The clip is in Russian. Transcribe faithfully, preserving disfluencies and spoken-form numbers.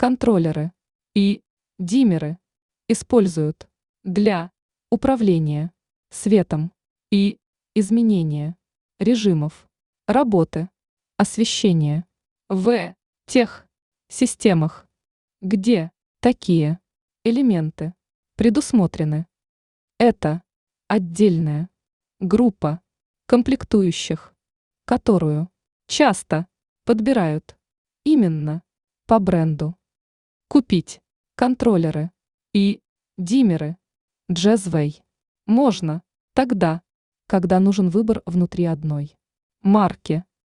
контроллеры и диммеры используют для управления светом и изменения режимов работы освещения в тех системах, где такие элементы предусмотрены. Это отдельная группа комплектующих, которую часто подбирают именно по бренду. Купить контроллеры и диммеры Jazzway можно тогда, когда нужен выбор внутри одной марки.